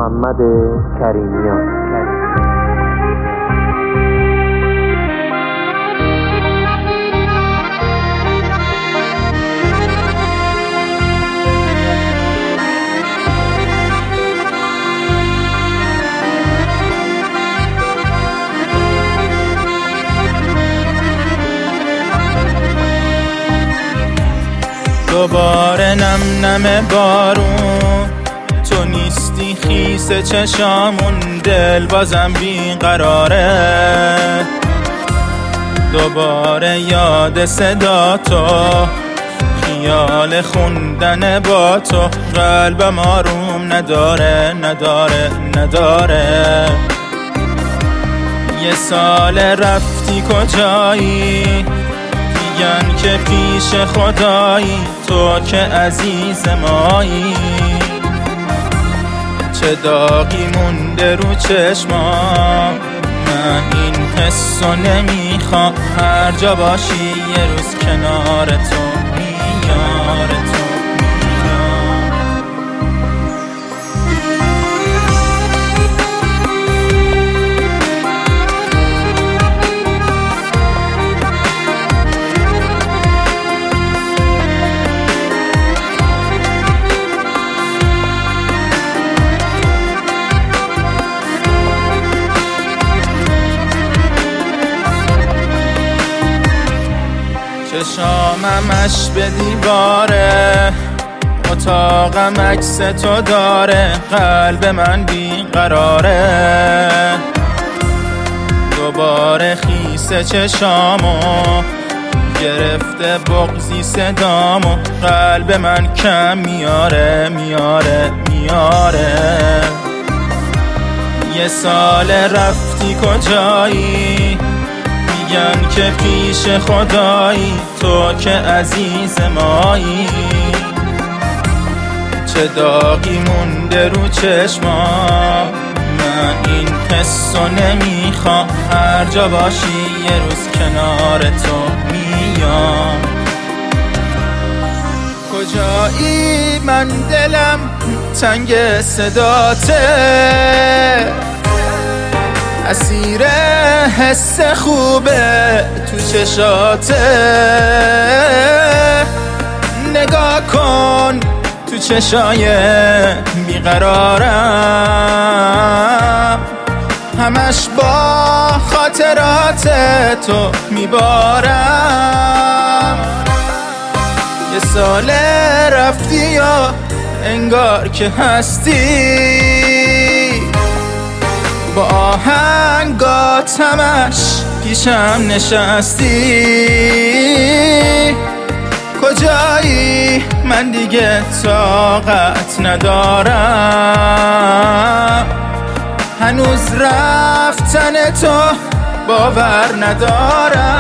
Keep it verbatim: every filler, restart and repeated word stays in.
محمد کریمیان. دوباره نم نم بارون، تو نیستی خیس چشامون، دل بازم بیقراره. دوباره یاد صدا تو، خیال خوندن با تو، قلبم آروم نداره نداره نداره. یه سال رفتی کجایی، میگن که پیش خدایی، تو که عزیز مایی. چه داغی مونده رو چشمام، من این حسو نمیخوام. هر جا باشی یه روز کنار تو میار تو چشاممش به دیواره، اتاقم عکس تو داره، قلب من بیقراره. دوباره خیس چشامو گرفته بغضی صدامو، قلب من کم میاره میاره میاره. یه سال رفتی کجایی، میگن که پیش خدایی، تو که عزیز مایی. چه داغی مونده رو چشمام، من این حسو نمیخوام. هر جا باشی یه روز کنار تو میام. کجایی من دلم تنگ صداته، اسیر حس خوبه تو چشاته. نگاه کن تو چشای بیقرارم، همش با خاطرات تو میبارم. یه سال رفتی یا انگار که هستی، با آهنگات همش پیشم نشستی. کجایی من دیگه طاقت ندارم، هنوز رفتن تو باور ندارم.